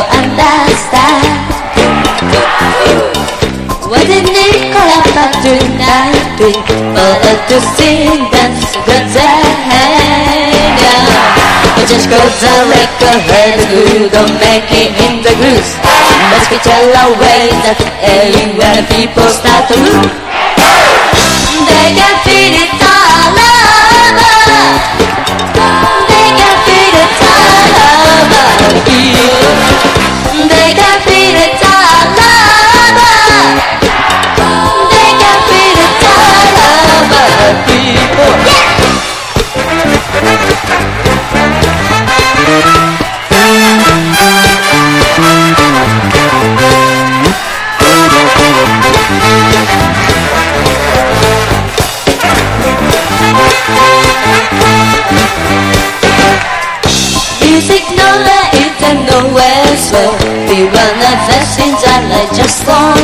understand. What did Nicola tonight do for us to sing dance good It just goes on like a head glue, don't make it in the grooves. Let's get tell away that when people start to move, they can feel it all over. They can feel it all over people. They can feel it all over. They can feel it all over people. Music nowhere, it and nowhere, so we run a fast in time like just one